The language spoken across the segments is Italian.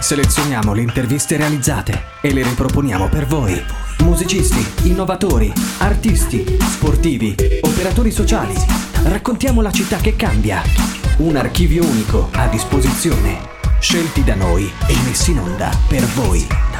Selezioniamo le interviste realizzate e le riproponiamo per voi. Musicisti, innovatori, artisti, sportivi, operatori sociali. Raccontiamo la città che cambia. Un archivio unico a disposizione. Scelti da noi e messi in onda per voi.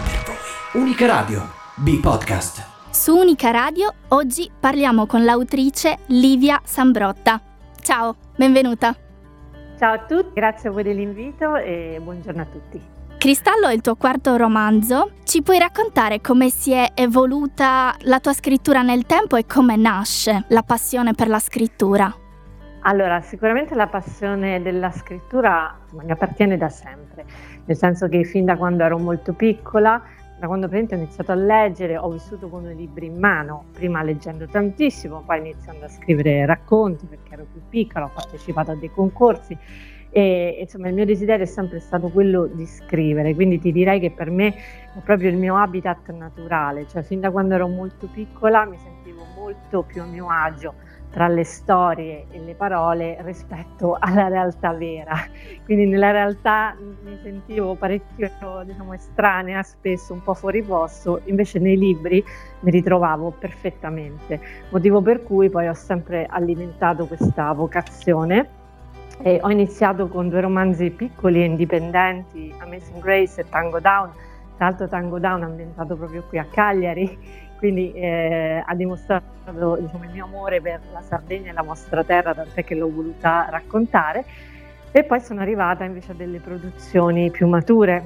Unica Radio, B-Podcast. Su Unica Radio oggi parliamo con l'autrice Livia Sambrotta. Ciao, benvenuta. Ciao a tutti, grazie a voi dell'invito e buongiorno a tutti. Cristallo è il tuo quarto romanzo. Ci puoi raccontare come si è evoluta la tua scrittura nel tempo e come nasce la passione per la scrittura? Allora, sicuramente la passione della scrittura mi appartiene da sempre, nel senso che fin da quando ero molto piccola, da quando ho iniziato a leggere, ho vissuto con i libri in mano, prima leggendo tantissimo, poi iniziando a scrivere racconti perché ero più piccola, ho partecipato a dei concorsi e insomma il mio desiderio è sempre stato quello di scrivere, quindi ti direi che per me è proprio il mio habitat naturale, cioè fin da quando ero molto piccola mi sentivo molto più a mio agio tra le storie e le parole rispetto alla realtà vera, quindi nella realtà mi sentivo parecchio estranea, spesso un po' fuori posto, invece nei libri mi ritrovavo perfettamente, motivo per cui poi ho sempre alimentato questa vocazione. E ho iniziato con 2 romanzi piccoli e indipendenti, Amazing Grace e Tango Down. Tra l'altro Tango Down è ambientato proprio qui a Cagliari, quindi ha dimostrato il mio amore per la Sardegna e la vostra terra, tant'è che l'ho voluta raccontare. E poi sono arrivata invece a delle produzioni più mature.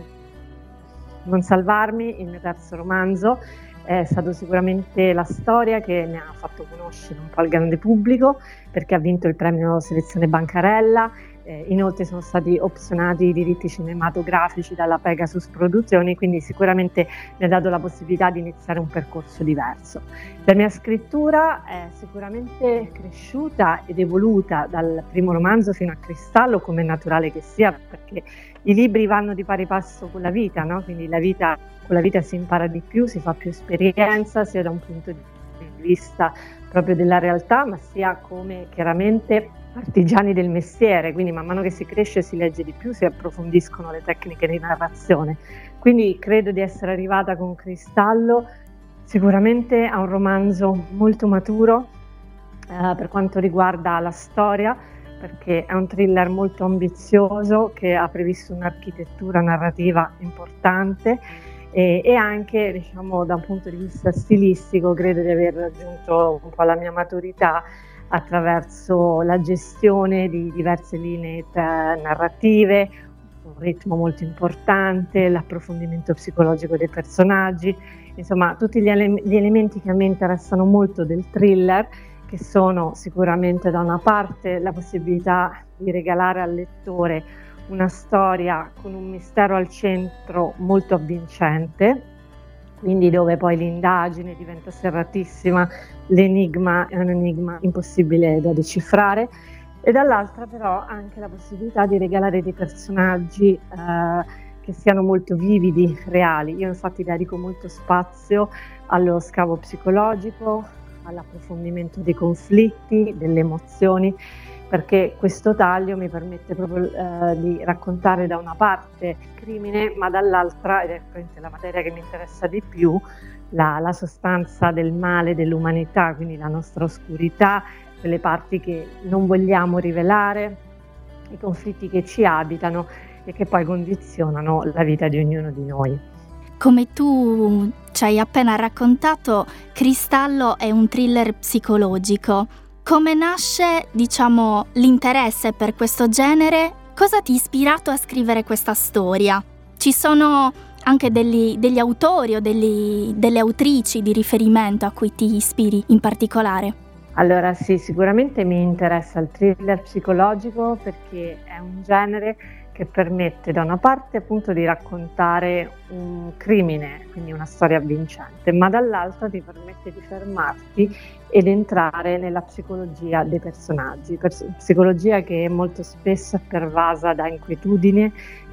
Non salvarmi, il mio terzo romanzo, è stato sicuramente la storia che mi ha fatto conoscere un po' al grande pubblico, perché ha vinto il premio Selezione Bancarella, inoltre sono stati opzionati i diritti cinematografici dalla Pegasus Produzioni, quindi sicuramente mi ha dato la possibilità di iniziare un percorso diverso. La mia scrittura è sicuramente cresciuta ed evoluta dal primo romanzo fino a Cristallo, come è naturale che sia, perché i libri vanno di pari passo con la vita, no? Quindi con la vita si impara di più, si fa più esperienza, sia da un punto di vista proprio della realtà, ma sia come chiaramente artigiani del mestiere, quindi man mano che si cresce si legge di più, si approfondiscono le tecniche di narrazione. Quindi credo di essere arrivata con Cristallo sicuramente a un romanzo molto maturo per quanto riguarda la storia, perché è un thriller molto ambizioso che ha previsto un'architettura narrativa importante e anche da un punto di vista stilistico credo di aver raggiunto un po' la mia maturità attraverso la gestione di diverse linee narrative, un ritmo molto importante, l'approfondimento psicologico dei personaggi, insomma tutti gli elementi che a me interessano molto del thriller, che sono sicuramente da una parte la possibilità di regalare al lettore una storia con un mistero al centro molto avvincente, quindi dove poi l'indagine diventa serratissima, l'enigma è un enigma impossibile da decifrare, e dall'altra però anche la possibilità di regalare dei personaggi che siano molto vividi, reali. Io infatti dedico molto spazio allo scavo psicologico, all'approfondimento dei conflitti, delle emozioni, perché questo taglio mi permette proprio di raccontare da una parte il crimine, ma dall'altra, ed è probabilmente la materia che mi interessa di più, la sostanza del male dell'umanità, quindi la nostra oscurità, quelle parti che non vogliamo rivelare, i conflitti che ci abitano e che poi condizionano la vita di ognuno di noi. Come tu ci hai appena raccontato, Cristallo è un thriller psicologico. Come nasce, l'interesse per questo genere? Cosa ti ha ispirato a scrivere questa storia? Ci sono anche degli autori o delle autrici di riferimento a cui ti ispiri in particolare? Allora sì, sicuramente mi interessa il thriller psicologico perché è un genere che permette da una parte appunto di raccontare un crimine, quindi una storia avvincente, ma dall'altra ti permette di fermarti ed entrare nella psicologia dei personaggi, psicologia che molto spesso è pervasa da inquietudine,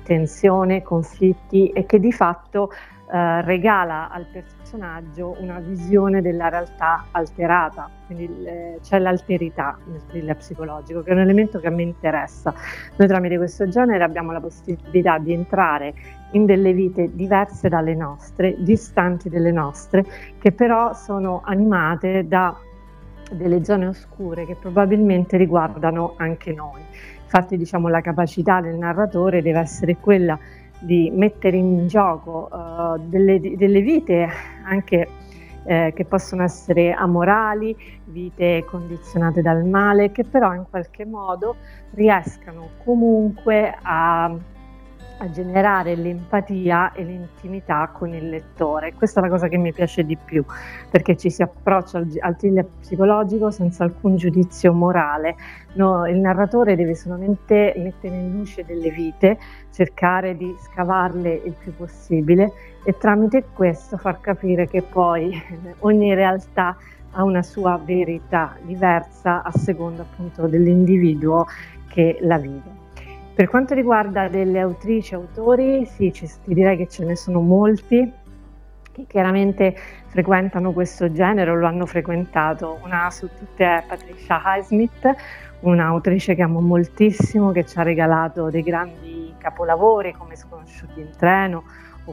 tensione, conflitti e che di fatto regala al personaggio una visione della realtà alterata, quindi c'è l'alterità nel thriller psicologico, che è un elemento che a me interessa. Noi tramite questo genere abbiamo la possibilità di entrare in delle vite diverse dalle nostre, distanti dalle nostre, che però sono animate da delle zone oscure che probabilmente riguardano anche noi. Infatti, diciamo, la capacità del narratore deve essere quella di mettere in gioco delle vite anche che possono essere amorali, vite condizionate dal male, che però in qualche modo riescano comunque a generare l'empatia e l'intimità con il lettore. Questa è la cosa che mi piace di più, perché ci si approccia al thriller psicologico senza alcun giudizio morale. No, il narratore deve solamente mettere in luce delle vite, cercare di scavarle il più possibile e tramite questo far capire che poi ogni realtà ha una sua verità diversa a seconda appunto dell'individuo che la vive. Per quanto riguarda delle autrici e autori, sì, ti direi che ce ne sono molti che chiaramente frequentano questo genere o lo hanno frequentato. Una su tutte è Patricia Highsmith, un'autrice che amo moltissimo, che ci ha regalato dei grandi capolavori come Sconosciuti in treno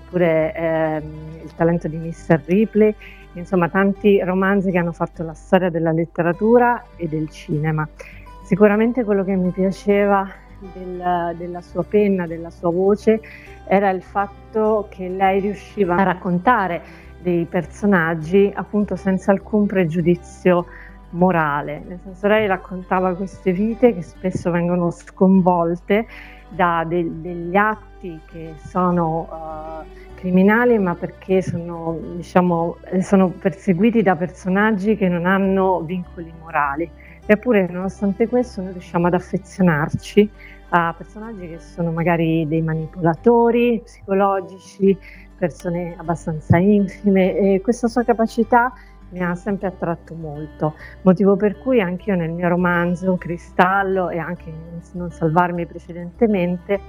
oppure Il talento di Mr. Ripley, insomma tanti romanzi che hanno fatto la storia della letteratura e del cinema. Sicuramente quello che mi piaceva della sua penna, della sua voce, era il fatto che lei riusciva a raccontare dei personaggi appunto senza alcun pregiudizio morale, nel senso lei raccontava queste vite che spesso vengono sconvolte da degli atti che sono criminali, ma perché sono perseguiti da personaggi che non hanno vincoli morali. Eppure, nonostante questo, noi riusciamo ad affezionarci a personaggi che sono magari dei manipolatori psicologici, persone abbastanza infime, e questa sua capacità mi ha sempre attratto molto, motivo per cui anche io nel mio romanzo Cristallo e anche in Non salvarmi precedentemente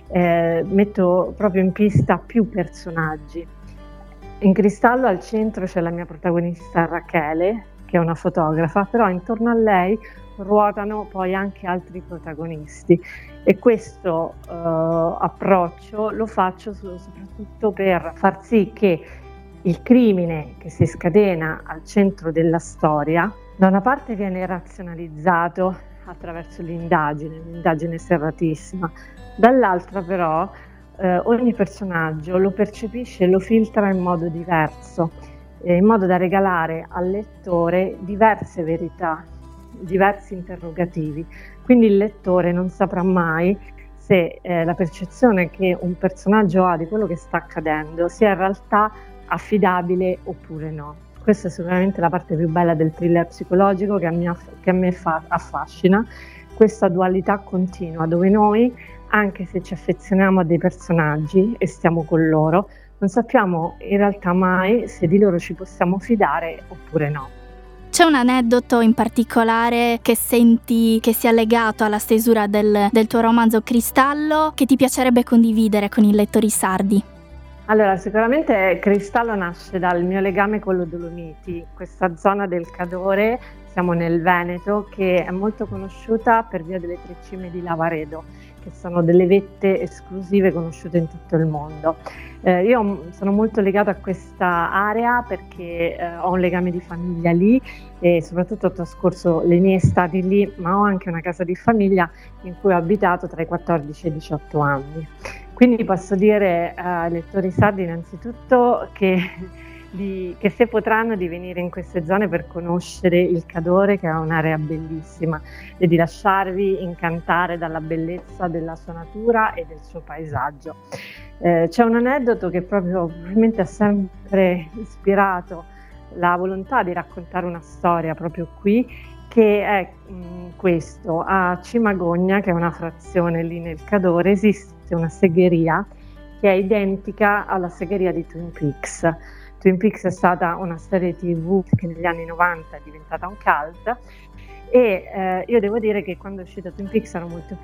metto proprio in pista più personaggi. In Cristallo al centro c'è la mia protagonista Rachele, che è una fotografa, però intorno a lei ruotano poi anche altri protagonisti e questo approccio lo faccio soprattutto per far sì che il crimine che si scatena al centro della da una parte viene razionalizzato attraverso l'indagine serratissima, dall'altra però ogni personaggio lo percepisce e lo filtra in modo diverso, in modo da regalare al lettore diverse verità, diversi interrogativi. Quindi il lettore non saprà mai se la percezione che un personaggio ha di quello che sta accadendo sia in realtà affidabile oppure no. Questa è sicuramente la parte più bella del thriller psicologico che a me affascina, questa dualità continua dove noi, anche se ci affezioniamo a dei personaggi e stiamo con loro, non sappiamo in realtà mai se di loro ci possiamo fidare oppure no. C'è un aneddoto in particolare che senti che sia legato alla stesura del tuo romanzo Cristallo che ti piacerebbe condividere con i lettori sardi? Allora, sicuramente Cristallo nasce dal mio legame con le Dolomiti, questa zona del Cadore, siamo nel Veneto, che è molto conosciuta per via delle 3 cime di Lavaredo, che sono delle vette esclusive conosciute in tutto il mondo. Io sono molto legata a questa area perché ho un legame di famiglia lì e soprattutto ho trascorso le mie estati lì, ma ho anche una casa di famiglia in cui ho abitato tra i 14 e i 18 anni. Quindi posso dire ai lettori sardi innanzitutto che se potranno di venire in queste zone per conoscere il Cadore, che è un'area bellissima, e di lasciarvi incantare dalla bellezza della sua natura e del suo paesaggio. C'è un aneddoto che proprio probabilmente ha sempre ispirato la volontà di raccontare una storia proprio qui, che è questo: a Cimagogna, che è una frazione lì nel Cadore, esiste una segheria che è identica alla segheria di Twin Peaks. Twin Peaks è stata una serie TV che negli anni 90 è diventata un cult e io devo dire che quando è uscita Twin Peaks ero molto piccola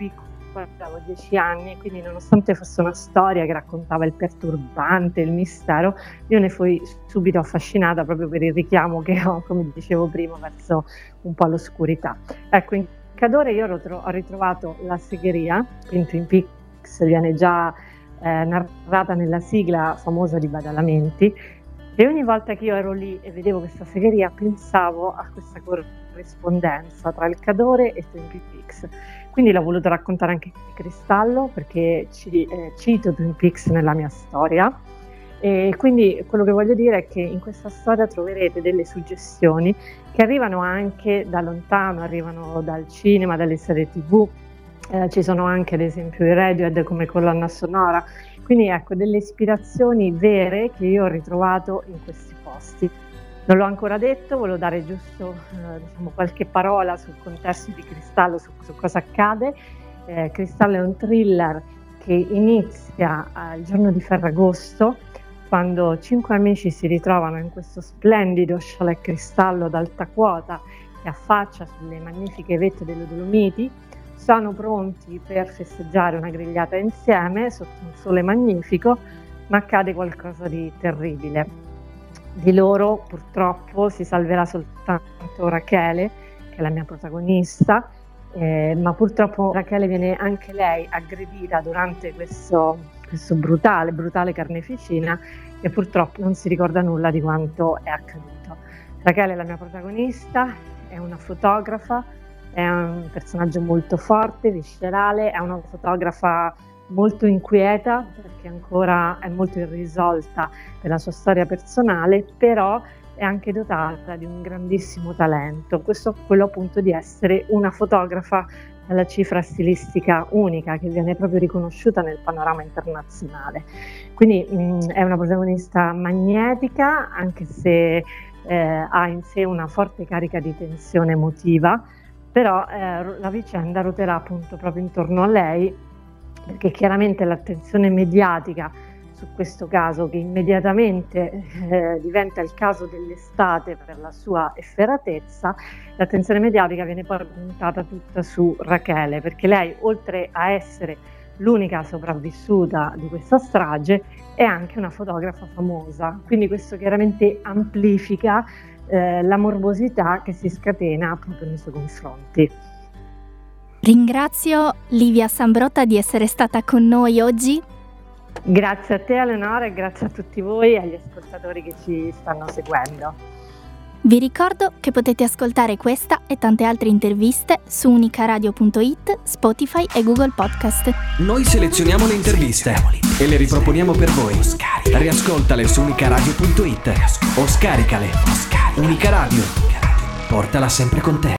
poi avevo 10 anni, quindi nonostante fosse una storia che raccontava il perturbante, il mistero, io ne fui subito affascinata proprio per il richiamo che ho, come dicevo prima, verso un po' l'oscurità. Ecco, in Cadore io ho ritrovato la segheria, in Twin Peaks viene già narrata nella sigla famosa di Badalamenti, e ogni volta che io ero lì e vedevo questa segheria pensavo a questa corrispondenza tra il Cadore e Twin Peaks. Quindi l'ho voluto raccontare anche Cristallo, perché cito Twin Peaks nella mia storia, e quindi quello che voglio dire è che in questa storia troverete delle suggestioni che arrivano anche da lontano, arrivano dal cinema, dalle serie TV, ci sono anche ad esempio i Radiohead come colonna sonora, quindi ecco delle ispirazioni vere che io ho ritrovato in questi posti. Non l'ho ancora detto, volevo dare giusto qualche parola sul contesto di Cristallo, su cosa accade. Cristallo è un thriller che inizia il giorno di Ferragosto, quando 5 amici si ritrovano in questo splendido chalet Cristallo ad alta quota che affaccia sulle magnifiche vette delle Dolomiti. Sono pronti per festeggiare una grigliata insieme sotto un sole magnifico, ma accade qualcosa di terribile. Di loro purtroppo si salverà soltanto Rachele, che è la mia protagonista, ma purtroppo Rachele viene anche lei aggredita durante questo brutale carneficina, e purtroppo non si ricorda nulla di quanto è accaduto. Rachele è la mia protagonista, è una fotografa, è un personaggio molto forte, viscerale, è una fotografa molto inquieta perché ancora è molto irrisolta per la sua storia personale, però è anche dotata di un grandissimo talento, quello appunto di essere una fotografa dalla cifra stilistica unica che viene proprio riconosciuta nel panorama internazionale. Quindi è una protagonista magnetica, anche se ha in sé una forte carica di tensione emotiva, però la vicenda ruoterà appunto proprio intorno a lei, perché chiaramente l'attenzione mediatica su questo caso, che immediatamente diventa il caso dell'estate per la sua efferatezza, l'attenzione mediatica viene poi puntata tutta su Rachele, perché lei, oltre a essere l'unica sopravvissuta di questa strage, è anche una fotografa famosa, quindi questo chiaramente amplifica la morbosità che si scatena proprio nei suoi confronti. Ringrazio Livia Sambrotta di essere stata con noi oggi. Grazie a te Eleonora e grazie a tutti voi e agli ascoltatori che ci stanno seguendo. Vi ricordo che potete ascoltare questa e tante altre interviste su unicaradio.it, Spotify e Google Podcast. Noi selezioniamo le interviste e le riproponiamo per voi. Riascoltale su unicaradio.it o scaricale. Unica Radio. Portala sempre con te.